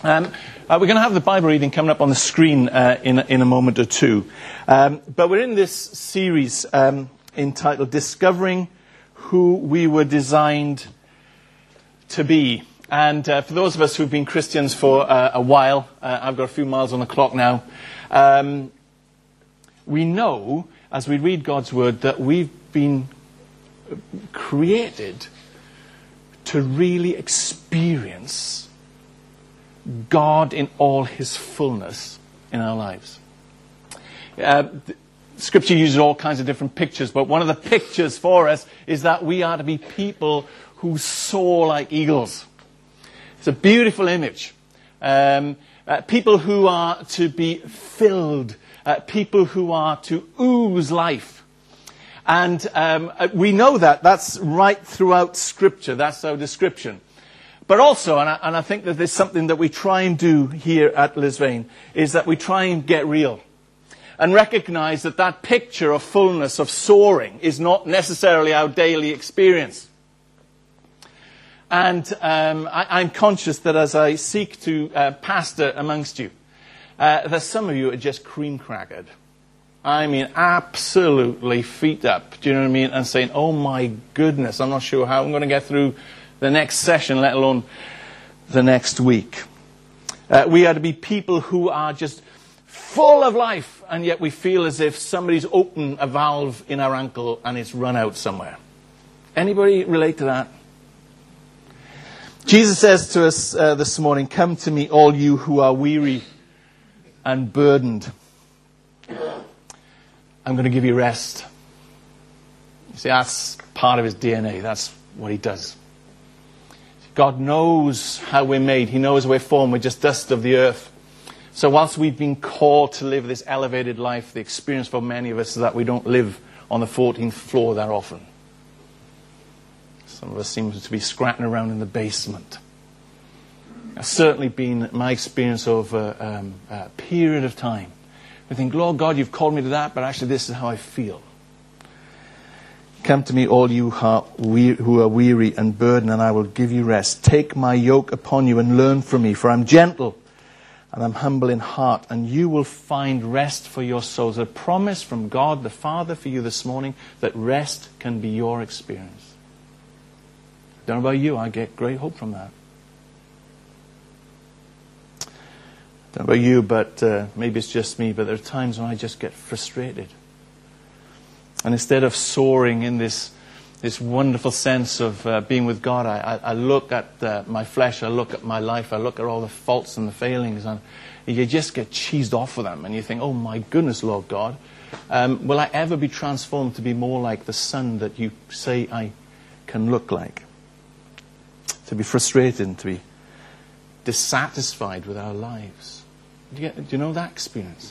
We're going to have the Bible reading coming up on the screen in a moment or two. But we're in this series entitled Discovering Who We Were Designed to Be. And for those of us who've been Christians for a while, I've got a few miles on the clock now, we know, as we read God's Word, that we've been created to really experience God in all His fullness in our lives. Scripture uses all kinds of different pictures, but one of the pictures for us is that we are to be people who soar like eagles. It's a beautiful image. People who are to be filled, people who are to ooze life. And we know that. That's right throughout Scripture. That's our description. But also, and I think that there's something that we try and do here at Lisvane, is that we try and get real. And recognize that that picture of fullness, of soaring, is not necessarily our daily experience. And I'm conscious that as I seek to pastor amongst you, that some of you are just cream-crackered. I mean, absolutely feet up, do you know what I mean? And saying, oh my goodness, I'm not sure how I'm going to get through the next session, let alone the next week. We are to be people who are just full of life, and yet we feel as if somebody's opened a valve in our ankle and it's run out somewhere. Anybody relate to that? Jesus says to us this morning, "Come to me, all you who are weary and burdened. I'm going to give you rest." You see, that's part of His DNA. That's what He does. God knows how we're made. He knows we're formed. We're just dust of the earth. So whilst we've been called to live this elevated life, the experience for many of us is that we don't live on the 14th floor that often. Some of us seem to be scratching around in the basement. It's certainly been my experience over a period of time. We think, Lord God, you've called me to that, but actually this is how I feel. Come to me, all you who are weary and burdened, and I will give you rest. Take my yoke upon you and learn from me, for I'm gentle and I'm humble in heart, and you will find rest for your souls. A promise from God the Father for you this morning that rest can be your experience. I don't know about you, I get great hope from that. I don't know about you, but maybe it's just me, but there are times when I just get frustrated. And instead of soaring in this wonderful sense of being with God, I look at my flesh, I look at my life, I look at all the faults and the failings, and you just get cheesed off with them. And you think, oh my goodness, Lord God, will I ever be transformed to be more like the Son that you say I can look like? To be frustrated and to be dissatisfied with our lives. Do you know that experience?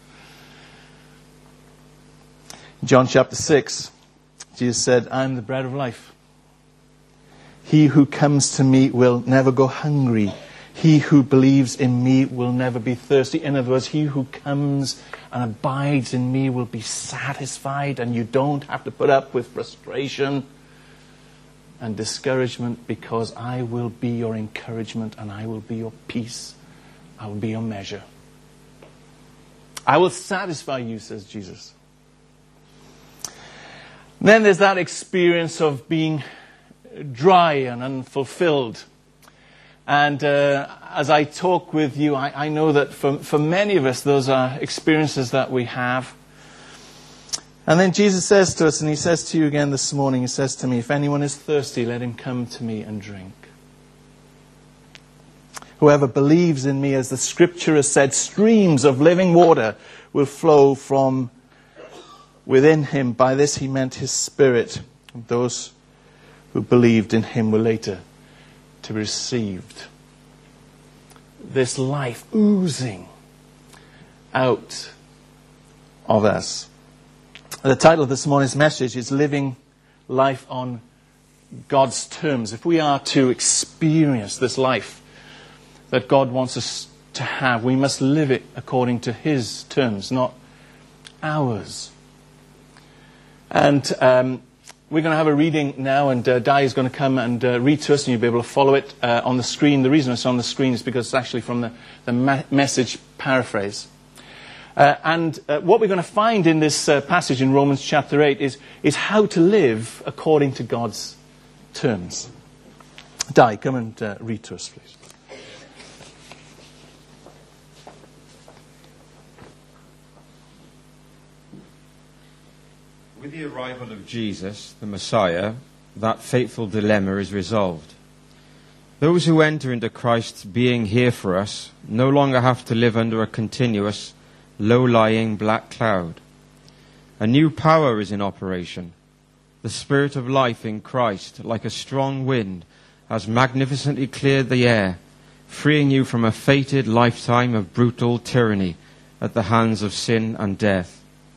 John chapter 6, Jesus said, "I'm the bread of life. He who comes to me will never go hungry. He who believes in me will never be thirsty." In other words, he who comes and abides in me will be satisfied, and you don't have to put up with frustration and discouragement, because I will be your encouragement and I will be your peace. I will be your measure. I will satisfy you, says Jesus. Then there's that experience of being dry and unfulfilled. And as I talk with you, I know that for many of us, those are experiences that we have. And then Jesus says to us, and He says to you again this morning, He says to me, "If anyone is thirsty, let him come to me and drink. Whoever believes in me, as the Scripture has said, streams of living water will flow from within him." By this He meant His Spirit. And those who believed in Him were later to be received this life oozing out of us. The title of this morning's message is Living Life on God's Terms. If we are to experience this life that God wants us to have, we must live it according to His terms, not ours. And We're going to have a reading now, and Di is going to come and read to us, and you'll be able to follow it on the screen. The reason it's on the screen is because it's actually from the Message paraphrase. And what we're going to find in this passage in Romans chapter 8 is how to live according to God's terms. Di, come and read to us, please. With the arrival of Jesus, the Messiah, that fateful dilemma is resolved. Those who enter into Christ's being here for us no longer have to live under a continuous, low-lying black cloud. A new power is in operation. The Spirit of life in Christ, like a strong wind, has magnificently cleared the air, freeing you from a fated lifetime of brutal tyranny at the hands of sin and death.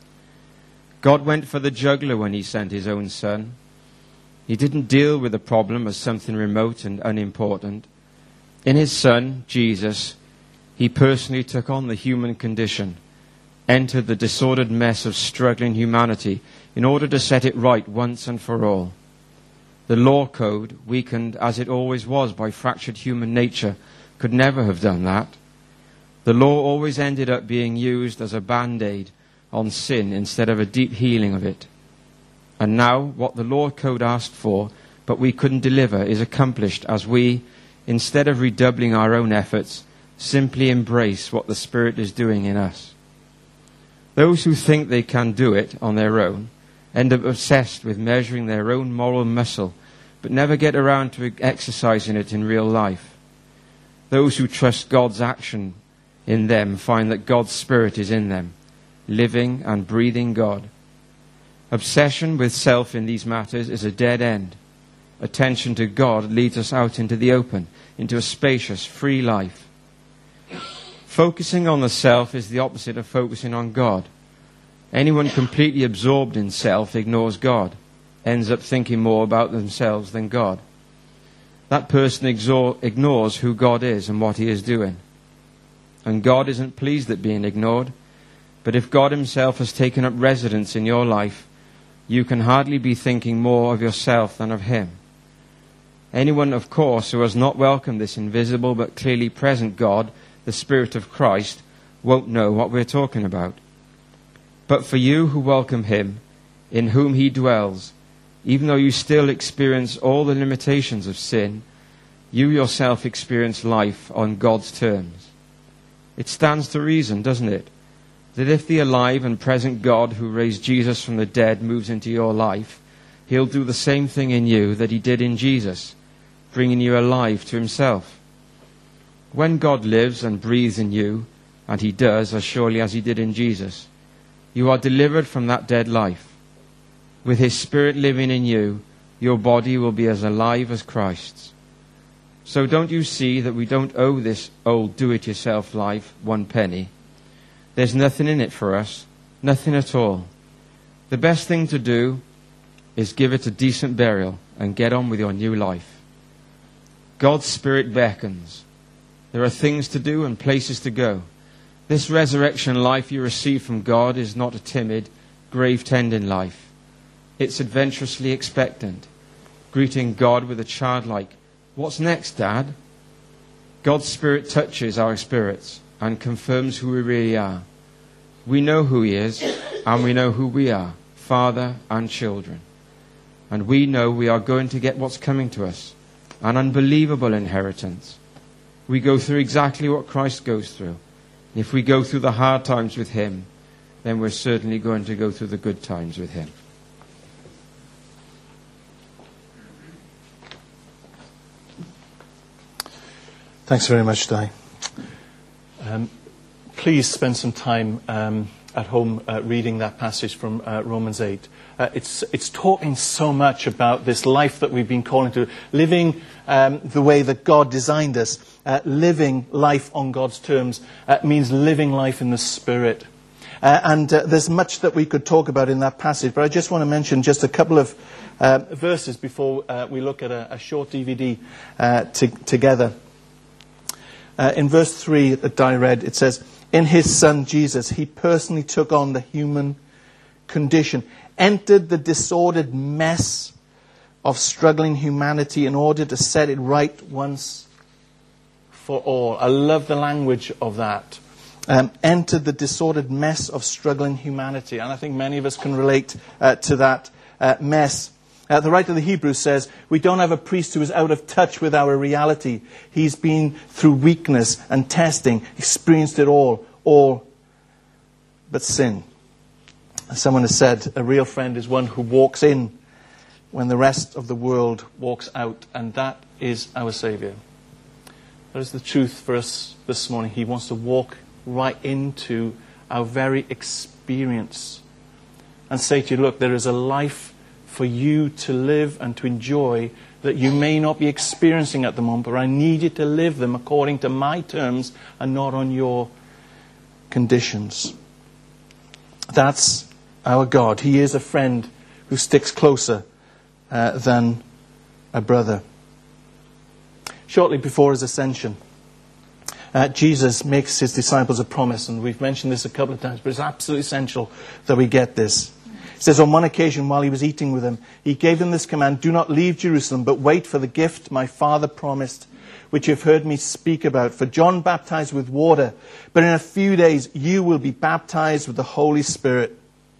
God went for the jugular when he sent his own Son. He didn't deal with the problem as something remote and unimportant. In his Son, Jesus, he personally took on the human condition, entered the disordered mess of struggling humanity in order to set it right once and for all. The law code, weakened as it always was by fractured human nature, could never have done that. The law always ended up being used as a band-aid on sin instead of a deep healing of it. And now, what the law code asked for, but we couldn't deliver, is accomplished as we, instead of redoubling our own efforts, simply embrace what the Spirit is doing in us. Those who think they can do it on their own end up obsessed with measuring their own moral muscle, but never get around to exercising it in real life. Those who trust God's action in them find that God's Spirit is in them, living and breathing God. Obsession with self in these matters is a dead end. Attention to God leads us out into the open, into a spacious, free life. Focusing on the self is the opposite of focusing on God. Anyone completely absorbed in self ignores God, ends up thinking more about themselves than God. That person ignores who God is and what he is doing. And God isn't pleased at being ignored. But if God himself has taken up residence in your life, you can hardly be thinking more of yourself than of him. Anyone, of course, who has not welcomed this invisible but clearly present God, the Spirit of Christ, won't know what we're talking about. But for you who welcome him, in whom he dwells, even though you still experience all the limitations of sin, you yourself experience life on God's terms. It stands to reason, doesn't it, that if the alive and present God who raised Jesus from the dead moves into your life, he'll do the same thing in you that he did in Jesus, bringing you alive to himself. When God lives and breathes in you, and he does as surely as he did in Jesus, you are delivered from that dead life. With his Spirit living in you, your body will be as alive as Christ's. So don't you see that we don't owe this old do-it-yourself life one penny? There's nothing in it for us, nothing at all. The best thing to do is give it a decent burial and get on with your new life. God's Spirit beckons. There are things to do and places to go. This resurrection life you receive from God is not a timid, grave-tending life. It's adventurously expectant, greeting God with a childlike, "What's next, Dad?" God's Spirit touches our spirits and confirms who we really are. We know who he is, and we know who we are, Father and children. And we know we are going to get what's coming to us, an unbelievable inheritance. We go through exactly what Christ goes through. If we go through the hard times with him, then we're certainly going to go through the good times with him. Thanks very much, Di. Please spend some time at home reading that passage from Romans 8. It's talking so much about this life that we've been calling to, living the way that God designed us. Living life on God's terms means living life in the Spirit. And there's much that we could talk about in that passage, but I just want to mention just a couple of verses before we look at a short DVD together. In verse 3 that Di read, it says, "In his Son Jesus, he personally took on the human condition, entered the disordered mess of struggling humanity in order to set it right once for all. I love the language of that. Entered the disordered mess of struggling humanity. And I think many of us can relate to that mess. The writer of the Hebrews says, we don't have a priest who is out of touch with our reality. He's been through weakness and testing, experienced it all but sin. Someone has said, a real friend is one who walks in when the rest of the world walks out. And that is our Saviour. That is the truth for us this morning. He wants to walk right into our very experience and say to you, look, there is a life for you to live and to enjoy that you may not be experiencing at the moment, but I need you to live them according to my terms and not on your conditions. That's our God. He is a friend who sticks closer than a brother. Shortly before his ascension, Jesus makes his disciples a promise, and we've mentioned this a couple of times, but it's absolutely essential that we get this. It says, on one occasion while he was eating with them, he gave them this command, do not leave Jerusalem, but wait for the gift my Father promised, which you've heard me speak about. For John baptized with water, but in a few days you will be baptized with the Holy Spirit.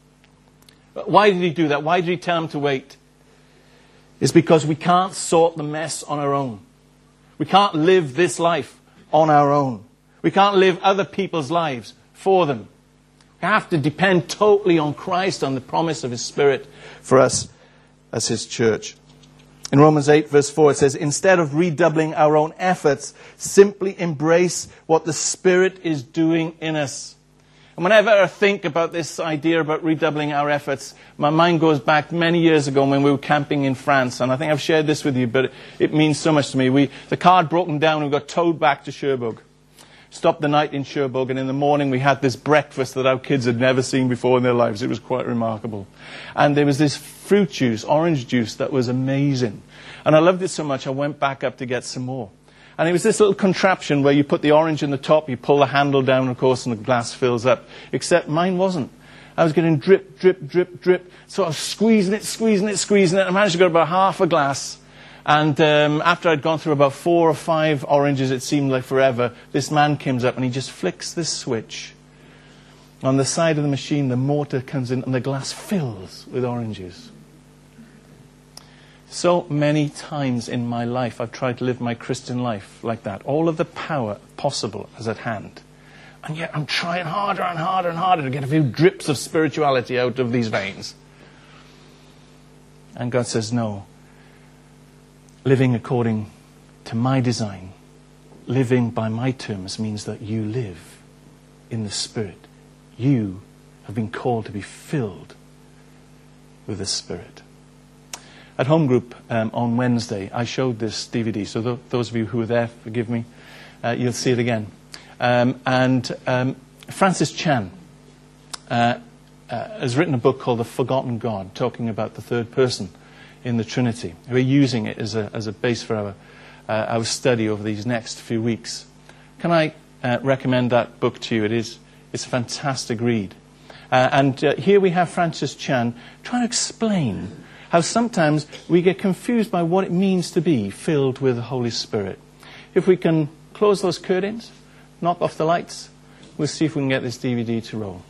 Why did he do that? Why did he tell them to wait? It's because we can't sort the mess on our own. We can't live this life on our own. We can't live other people's lives for them. We have to depend totally on Christ, on the promise of his Spirit for us as his church. In Romans 8 verse 4 it says, instead of redoubling our own efforts, simply embrace what the Spirit is doing in us. And whenever I think about this idea about redoubling our efforts, my mind goes back many years ago when we were camping in France. And I think I've shared this with you, but it means so much to me. The car had broken down and we got towed back to Cherbourg. Stopped the night in Cherbourg, and in the morning we had this breakfast that our kids had never seen before in their lives. It was quite remarkable. And there was this fruit juice, orange juice, that was amazing. And I loved it so much I went back up to get some more. And it was this little contraption where you put the orange in the top, you pull the handle down, of course, and the glass fills up. Except mine wasn't. I was getting drip, drip, drip, drip. So I was squeezing it. I managed to get about half a glass. And after I'd gone through about 4 or 5 oranges, it seemed like forever, this man comes up and he just flicks this switch. On the side of the machine, the motor comes in and the glass fills with oranges. So many times in my life, I've tried to live my Christian life like that. All of the power possible is at hand. And yet I'm trying harder and harder and harder to get a few drips of spirituality out of these veins. And God says, no. Living according to my design, living by my terms, means that you live in the Spirit. You have been called to be filled with the Spirit. At Home Group on Wednesday, I showed this DVD. So those of you who were there, forgive me, you'll see it again. Francis Chan has written a book called The Forgotten God, talking about the third person in the Trinity. We're using it as a base for our study over these next few weeks. Can I recommend that book to you? It's a fantastic read. Here we have Francis Chan trying to explain how sometimes we get confused by what it means to be filled with the Holy Spirit. If we can close those curtains, knock off the lights, we'll see if we can get this DVD to roll.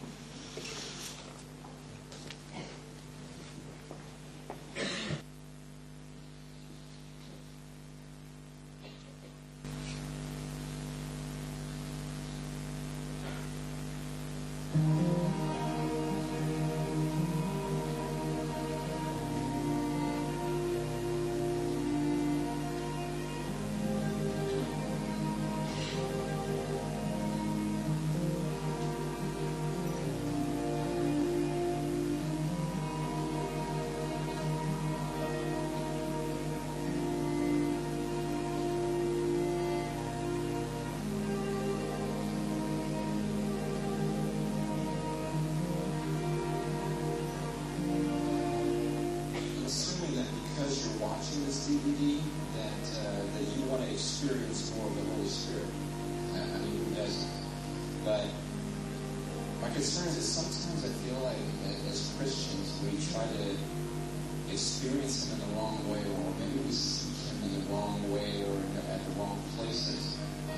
concern is that sometimes I feel like as Christians we try to experience Him in the wrong way, or maybe we seek Him in the wrong way or at the wrong places.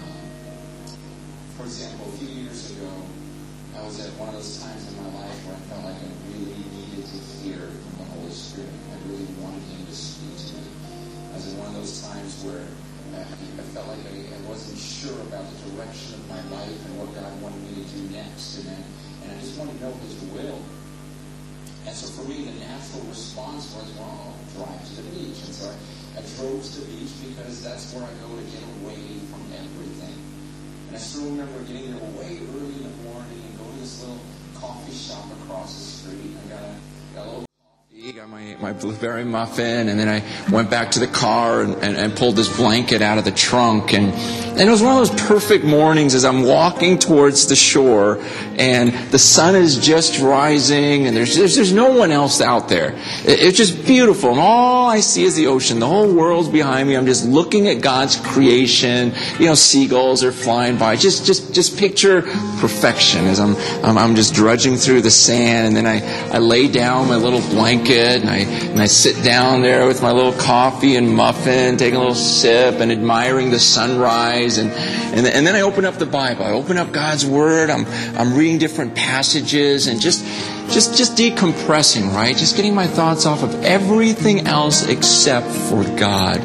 For example, a few years ago, I was at one of those times in my life where I felt like I really needed to hear from the Holy Spirit. I really wanted Him to speak to me. I was in one of those times where I felt like I wasn't sure about the direction of my life and what God wanted me to do next. And I just wanted to know His will. And so for me, the natural response was, well, I'll drive to the beach. And so I drove to the beach because that's where I go to get away from everything. And I still remember getting there way early in the morning and going to this little coffee shop across the street. I got a little coffee, got my blueberry muffin, and then I went back to the car and pulled this blanket out of the trunk. And it was one of those perfect mornings as I'm walking towards the shore, and the sun is just rising, and there's no one else out there. It's just beautiful, and all I see is the ocean. The whole world's behind me. I'm just looking at God's creation. You know, seagulls are flying by. Just picture perfection as I'm just drudging through the sand, and then I lay down my little blanket, and I sit down there with my little coffee and muffin, taking a little sip and admiring the sunrise. And then I open up the Bible. I open up God's Word. I'm reading different passages and just decompressing, right? Just getting my thoughts off of everything else except for God.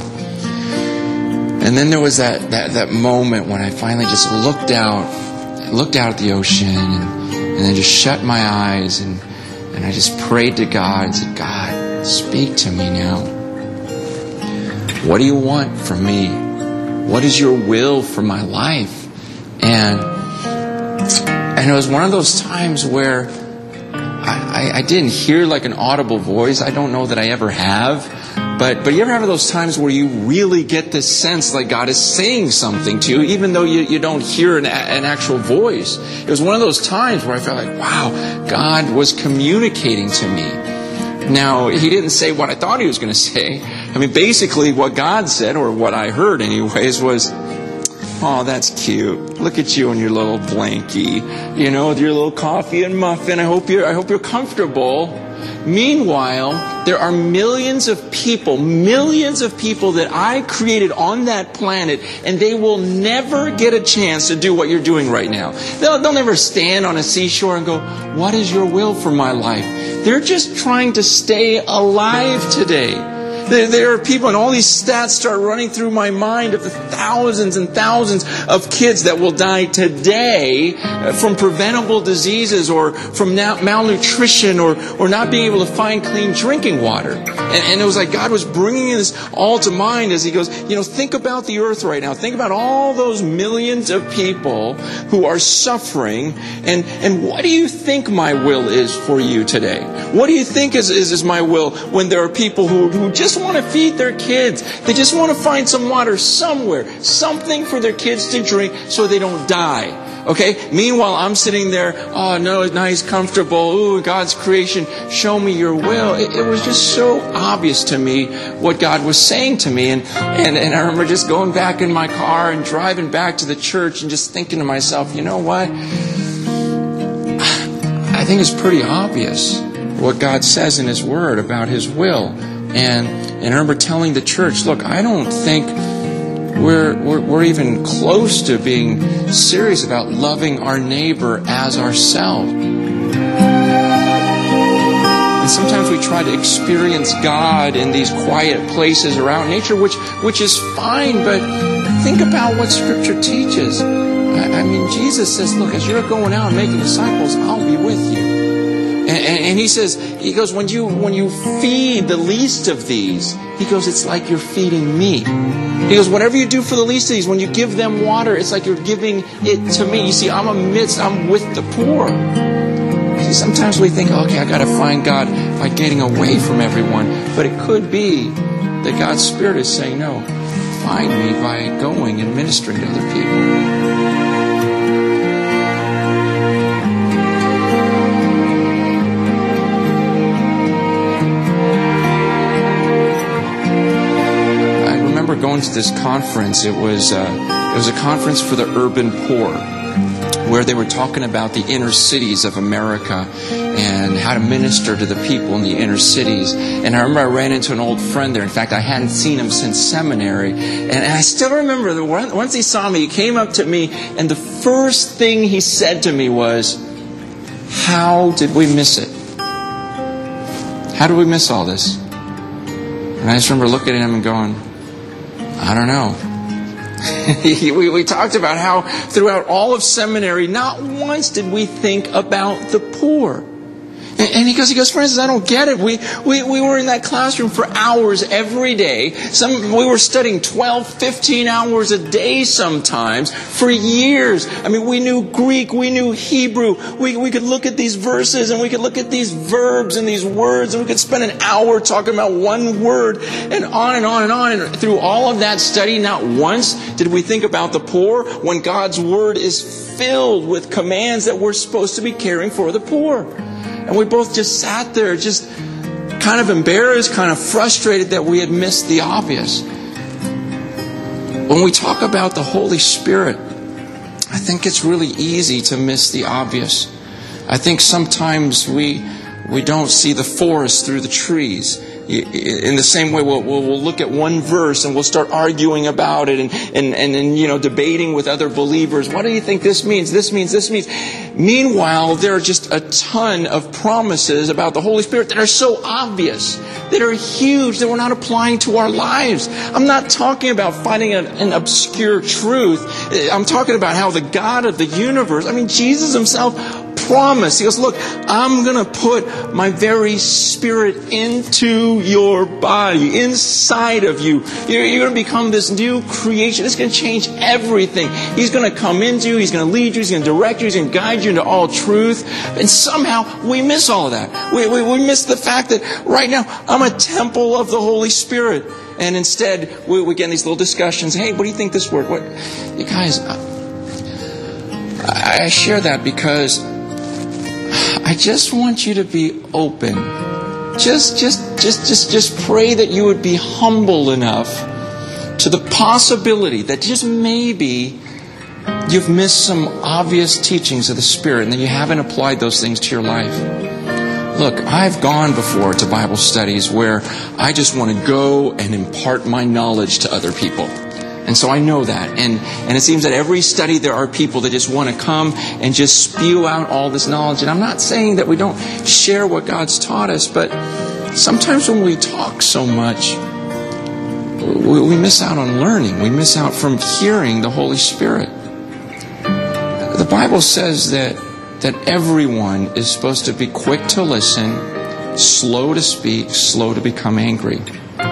And then there was that moment when I finally just looked out at the ocean and then just shut my eyes and I just prayed to God and said, God, speak to me now. What do you want from me? What is your will for my life? And it was one of those times where I didn't hear like an audible voice. I don't know that I ever have. But you ever have those times where you really get this sense like God is saying something to you, even though you don't hear an actual voice? It was one of those times where I felt like, wow, God was communicating to me. Now, He didn't say what I thought He was going to say. I mean, basically what God said, or what I heard anyways, was, oh, that's cute. Look at you and your little blankie, you know, with your little coffee and muffin. I hope you're comfortable. Meanwhile, there are millions of people that I created on that planet, and they will never get a chance to do what you're doing right now. They'll never stand on a seashore and go, what is your will for my life? They're just trying to stay alive today. There are people, and all these stats start running through my mind of the thousands and thousands of kids that will die today from preventable diseases or from malnutrition or not being able to find clean drinking water. And it was like God was bringing this all to mind as He goes, you know, think about the earth right now. Think about all those millions of people who are suffering. And what do you think my will is for you today? What do you think is my will when there are people who just want to feed their kids? They just want to find some water somewhere, something for their kids to drink so they don't die. Okay? Meanwhile, I'm sitting there, oh, no, nice, comfortable. Ooh, God's creation, show me your will. It was just so obvious to me what God was saying to me. And I remember just going back in my car and driving back to the church and just thinking to myself, you know what? I think it's pretty obvious what God says in His Word about His will. And I remember telling the church, look, I don't think we're even close to being serious about loving our neighbor as ourselves. And sometimes we try to experience God in these quiet places around nature, which is fine, but think about what Scripture teaches. I mean, Jesus says, look, as you're going out and making disciples, I'll be with you. And He goes, when you feed the least of these, He goes, it's like you're feeding me. He goes, whatever you do for the least of these, when you give them water, it's like you're giving it to me. You see, I'm with the poor. See, sometimes we think, okay, I got to find God by getting away from everyone. But it could be that God's Spirit is saying, no, find me by going and ministering to other people. Going to this conference, it was a conference for the urban poor. where they were talking about the inner cities of America and how to minister to the people in the inner cities. And I remember I ran into an old friend there. In fact, I hadn't seen him since seminary. And I still remember that once he saw me, he came up to me, and the first thing he said to me was, "How did we miss it? How did we miss all this?" And I just remember looking at him and going, "I don't know." we talked about how throughout all of seminary, not once did we think about the poor. And he goes, "Francis, I don't get it. We were in that classroom for hours every day. We were studying 12, 15 hours a day sometimes for years. I mean, we knew Greek, we knew Hebrew. We could look at these verses and we could look at these verbs and these words, and we could spend an hour talking about one word and on and on and on. And through all of that study, not once did we think about the poor when God's Word is filled with commands that we're supposed to be caring for the poor." And we both just sat there, just kind of embarrassed, kind of frustrated that we had missed the obvious. When we talk about the Holy Spirit, I think it's really easy to miss the obvious. I think sometimes we don't see the forest through the trees. In the same way, we'll look at one verse and we'll start arguing about it and debating with other believers. What do you think this means? This means, this means. Meanwhile, there are just a ton of promises about the Holy Spirit that are so obvious, that are huge, that we're not applying to our lives. I'm not talking about finding an obscure truth. I'm talking about how the God of the universe, Jesus Himself promised. He goes, "Look, I'm going to put my very Spirit into your body, inside of you. You're going to become this new creation. It's going to change everything. He's going to come into you. He's going to lead you. He's going to direct you. He's going to guide you into all truth." And somehow we miss all of that. We miss the fact that right now I'm a temple of the Holy Spirit. And instead we get in these little discussions. "Hey, what do you think this word?" What? You guys, I share that because I just want you to be open. Just pray that you would be humble enough to the possibility that just maybe you've missed some obvious teachings of the Spirit and that you haven't applied those things to your life. Look, I've gone before to Bible studies where I just want to go and impart my knowledge to other people. And so I know that. And it seems that every study there are people that just want to come and just spew out all this knowledge. And I'm not saying that we don't share what God's taught us, but sometimes when we talk so much, we miss out on learning. We miss out from hearing the Holy Spirit. The Bible says that everyone is supposed to be quick to listen, slow to speak, slow to become angry.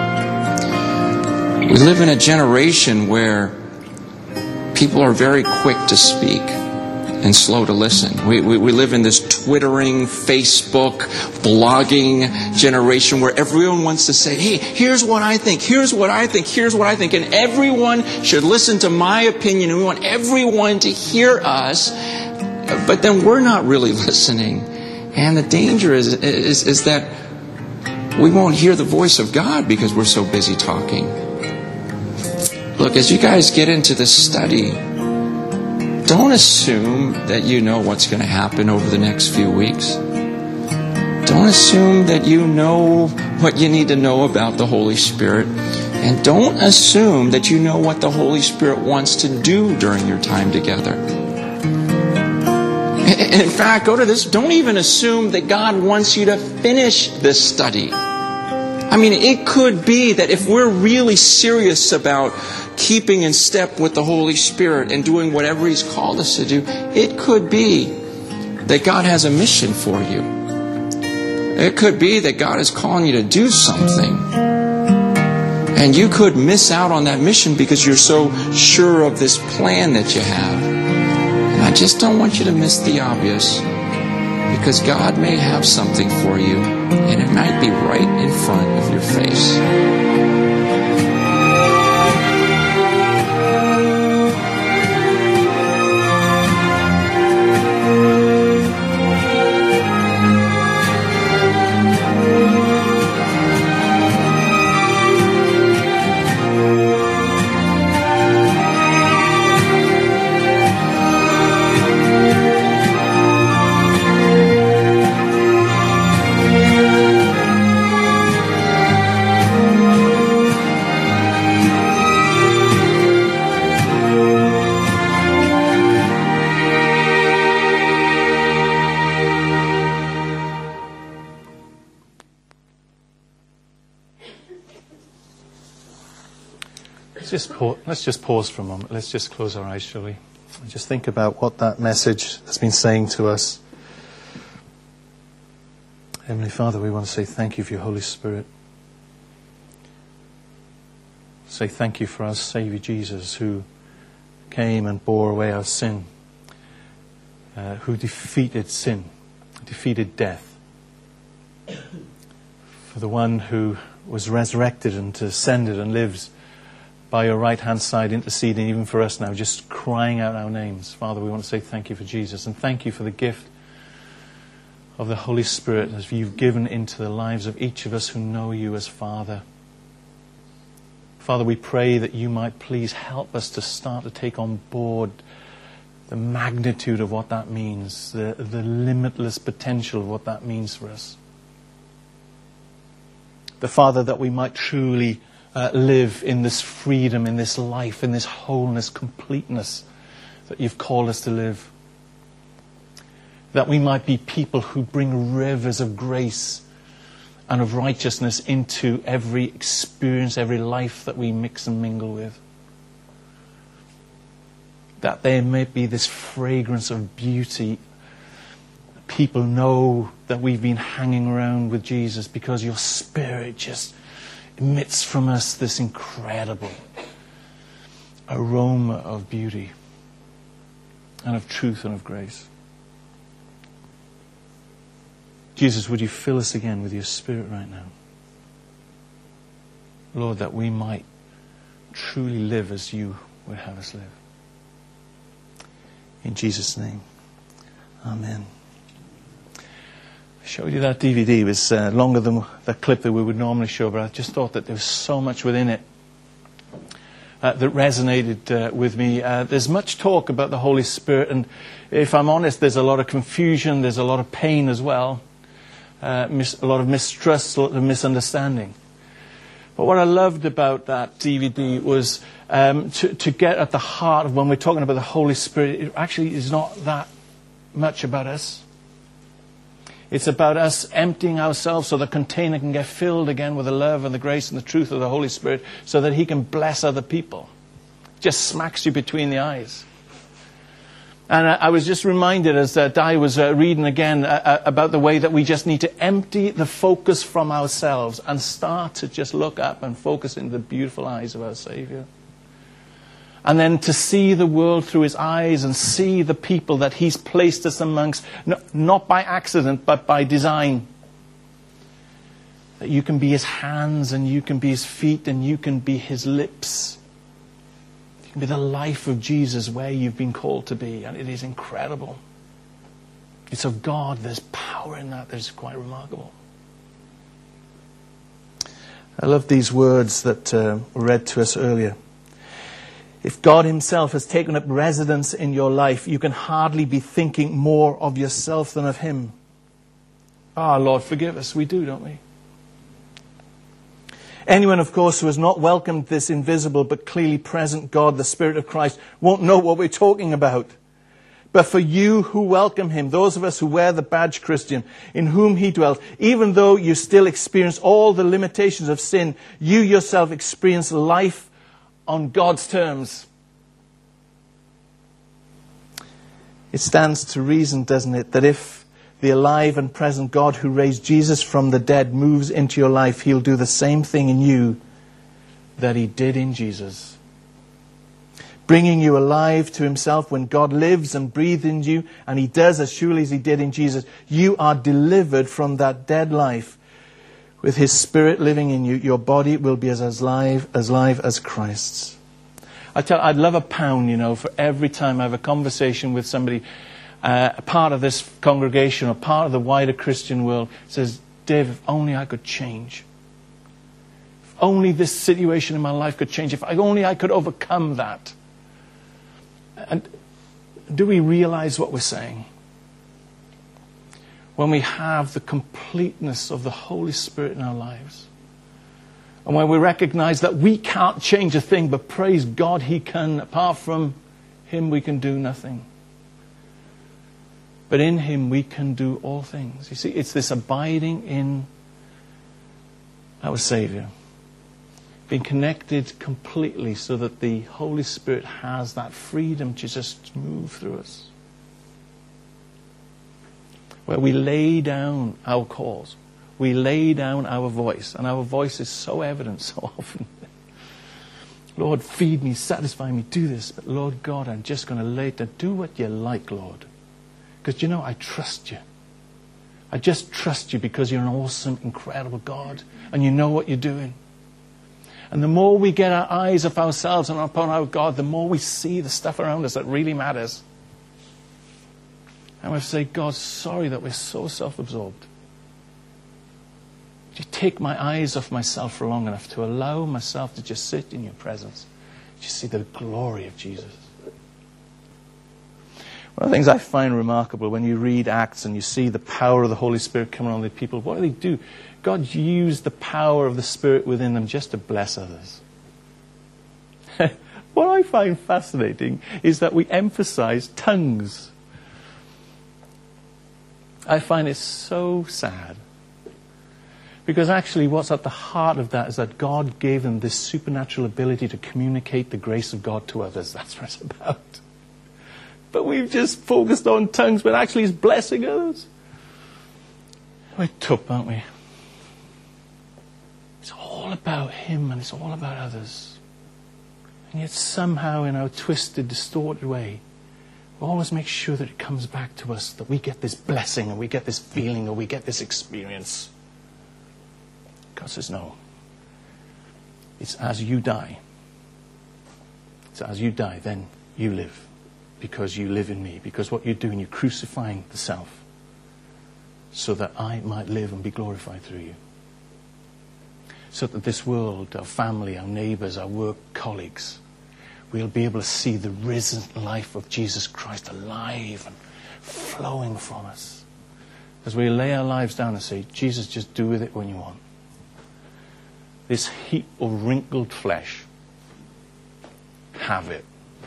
We live in a generation where people are very quick to speak and slow to listen. We live in this Twittering, Facebook, blogging generation where everyone wants to say, "Hey, here's what I think, here's what I think, here's what I think." And everyone should listen to my opinion, and we want everyone to hear us. But then we're not really listening. And the danger is that we won't hear the voice of God because we're so busy talking. Look, as you guys get into this study, don't assume that you know what's going to happen over the next few weeks. Don't assume that you know what you need to know about the Holy Spirit. And don't assume that you know what the Holy Spirit wants to do during your time together. In fact, go to this. Don't even assume that God wants you to finish this study. It could be that if we're really serious about keeping in step with the Holy Spirit and doing whatever He's called us to do, it could be that God has a mission for you. It could be that God is calling you to do something. And you could miss out on that mission because you're so sure of this plan that you have. And I just don't want you to miss the obvious, because God may have something for you, and it might be right in front of your face. let's just pause for a moment. Let's just close our eyes, shall we? And just think about what that message has been saying to us. Heavenly Father, we want to say thank you for your Holy Spirit. Say thank you for our Saviour Jesus, who came and bore away our sin, who defeated sin, defeated death. For the one who was resurrected and ascended and lives by your right-hand side, interceding even for us now, just crying out our names. Father, we want to say thank you for Jesus, and thank you for the gift of the Holy Spirit as you've given into the lives of each of us who know you as Father. Father, we pray that you might please help us to start to take on board the magnitude of what that means, the limitless potential of what that means for us. The Father, that we might truly live in this freedom, in this life, in this wholeness, completeness that you've called us to live. That we might be people who bring rivers of grace and of righteousness into every experience, every life that we mix and mingle with. That there may be this fragrance of beauty. People know that we've been hanging around with Jesus because your Spirit just emits from us this incredible aroma of beauty and of truth and of grace. Jesus, would you fill us again with your Spirit right now? Lord, that we might truly live as you would have us live. In Jesus' name, amen. I showed you that DVD. It was longer than the clip that we would normally show, but I just thought that there was so much within it that resonated with me. There's much talk about the Holy Spirit, and if I'm honest, there's a lot of confusion, there's a lot of pain as well. A lot of mistrust, a lot of misunderstanding. But what I loved about that DVD was to get at the heart of when we're talking about the Holy Spirit, it actually is not that much about us. It's about us emptying ourselves so the container can get filled again with the love and the grace and the truth of the Holy Spirit so that he can bless other people. It just smacks you between the eyes. And I was just reminded as Di was reading again about the way that we just need to empty the focus from ourselves and start to just look up and focus in the beautiful eyes of our Saviour. And then to see the world through his eyes and see the people that he's placed us amongst, not by accident, but by design. That you can be his hands and you can be his feet and you can be his lips. Be the life of Jesus where you've been called to be, and it is incredible. It's of God. There's power in that. That's quite remarkable. I love these words that were read to us earlier. If God himself has taken up residence in your life, you can hardly be thinking more of yourself than of him. Ah, Lord, forgive us. We do, don't we? Anyone, of course, who has not welcomed this invisible but clearly present God, the Spirit of Christ, won't know what we're talking about. But for you who welcome him, those of us who wear the badge Christian, in whom he dwells, even though you still experience all the limitations of sin, you yourself experience life on God's terms. It stands to reason, doesn't it, that if the alive and present God who raised Jesus from the dead moves into your life, he'll do the same thing in you that he did in Jesus. Bringing you alive to himself when God lives and breathes in you, and he does as surely as he did in Jesus, you are delivered from that dead life. With his Spirit living in you, your body will be as live as Christ's. I'd love £1, for every time I have a conversation with somebody, a part of this congregation or part of the wider Christian world, says, Dave, if only I could change. If only this situation in my life could change. If only I could overcome that. And do we realize what we're saying? When we have the completeness of the Holy Spirit in our lives, and when we recognize that we can't change a thing, but praise God, he can. Apart from him, we can do nothing. But in him we can do all things. You see, it's this abiding in our Saviour. Being connected completely so that the Holy Spirit has that freedom to just move through us. Where we lay down our cause. We lay down our voice. And our voice is so evident so often. Lord, feed me, satisfy me, do this. But Lord God, I'm just going to lay it down. Do what you like, Lord. Because you know, I trust you. I just trust you because you're an awesome, incredible God. And you know what you're doing. And the more we get our eyes off ourselves and upon our God, the more we see the stuff around us that really matters. And we say, God, sorry that we're so self-absorbed. Would you take my eyes off myself for long enough to allow myself to just sit in your presence? To see the glory of Jesus. One of the things I find remarkable when you read Acts and you see the power of the Holy Spirit coming on the people, what do? God used the power of the Spirit within them just to bless others. What I find fascinating is that we emphasize tongues. I find it so sad. Because actually what's at the heart of that is that God gave them this supernatural ability to communicate the grace of God to others. That's what it's about. But we've just focused on tongues, but actually it's blessing others. We're tough, aren't we? It's all about Him and it's all about others. And yet somehow in our twisted, distorted way, we always make sure that it comes back to us, that we get this blessing, or we get this feeling, or we get this experience. God says, no. It's as you die. It's as you die, then you live. Because you live in me. Because what you're doing, you're crucifying the self. So that I might live and be glorified through you. So that this world, our family, our neighbours, our work colleagues, we'll be able to see the risen life of Jesus Christ alive and flowing from us. As we lay our lives down and say, Jesus, just do with it when you want. This heap of wrinkled flesh, have it.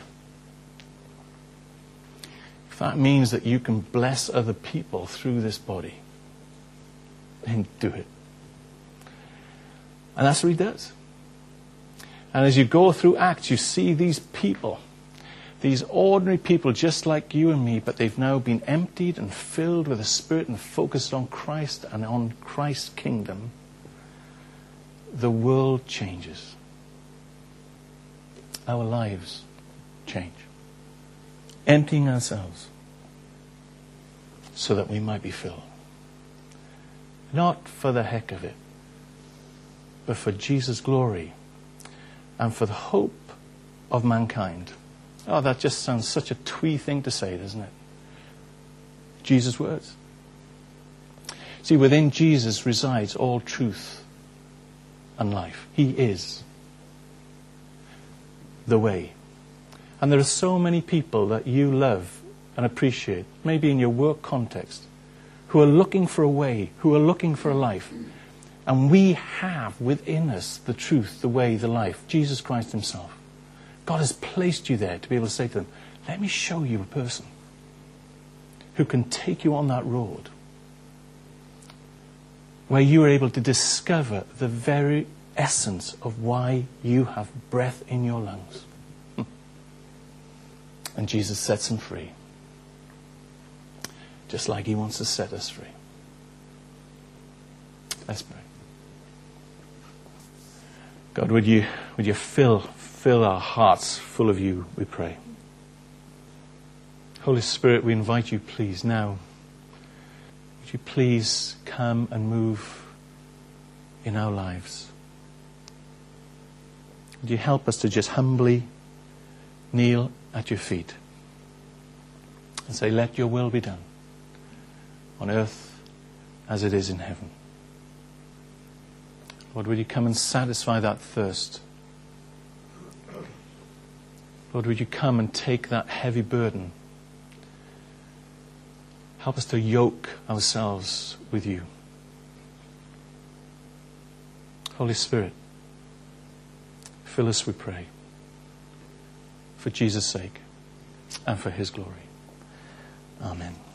If that means that you can bless other people through this body, then do it. And that's what He does. And as you go through Acts, you see these people, these ordinary people just like you and me, but they've now been emptied and filled with the Spirit and focused on Christ and on Christ's kingdom. The world changes. Our lives change. Emptying ourselves so that we might be filled. Not for the heck of it, but for Jesus' glory and for the hope of mankind. Oh, that just sounds such a twee thing to say, doesn't it? Jesus' words. See, within Jesus resides all truth and life. He is the way. And there are so many people that you love and appreciate, maybe in your work context, who are looking for a way, who are looking for a life. And we have within us the truth, the way, the life, Jesus Christ Himself. God has placed you there to be able to say to them, let me show you a person who can take you on that road where you are able to discover the very essence of why you have breath in your lungs. And Jesus sets them free. Just like He wants to set us free. Let's pray. God, would you fill our hearts full of you, we pray. Holy Spirit, we invite you, please, now. Would you please come and move in our lives? Would you help us to just humbly kneel at your feet and say, let your will be done on earth as it is in heaven. Lord, would you come and satisfy that thirst? Lord, would you come and take that heavy burden? Help us to yoke ourselves with you. Holy Spirit, fill us, we pray, for Jesus' sake and for His glory. Amen.